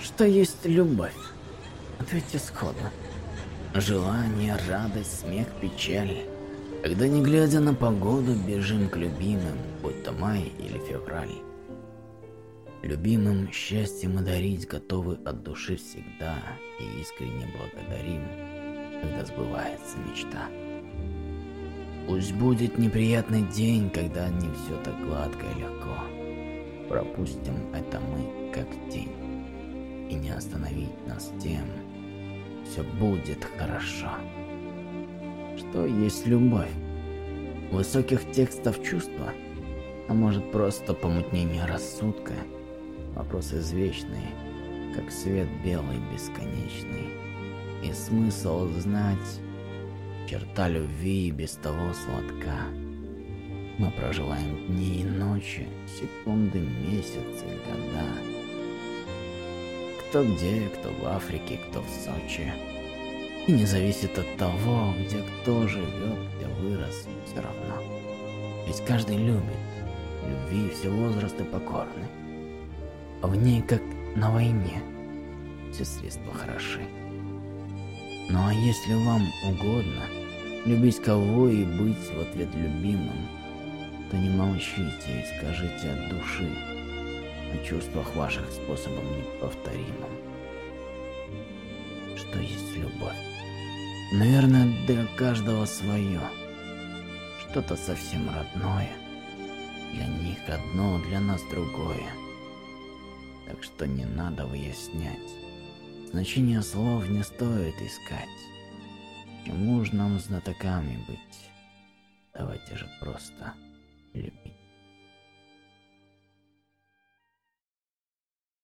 Что есть любовь? Ответьте сходу. Желание, радость, смех, печаль. Когда, не глядя на погоду, бежим к любимым, будь то май или февраль. Любимым счастье мы дарить готовы от души всегда и искренне благодарим, когда сбывается мечта. Пусть будет неприятный день, когда не все так гладко и легко. Пропустим это мы как тень, и не остановить нас тем, все будет хорошо. Что есть любовь? Высоких текстов чувства? А может, просто помутнение рассудка? Вопрос извечный, как свет белый бесконечный. И смысл знать, черта любви и без того сладка. Мы проживаем дни и ночи, секунды, месяцы, года. Кто где, кто в Африке, кто в Сочи. И не зависит от того, где кто живет, где вырос, все равно. Ведь каждый любит, любви все возрасты покорны. А в ней, как на войне, все средства хороши. Ну а если вам угодно любить кого и быть в ответ любимым, то не молчите и скажите от души о чувствах ваших способом неповторимым. Что есть любовь? Наверное, для каждого свое. Что-то совсем родное. Для них одно, для нас другое. Так что не надо выяснять. Значение слов не стоит искать. Чему ж нам знатоками быть? Давайте же просто любить.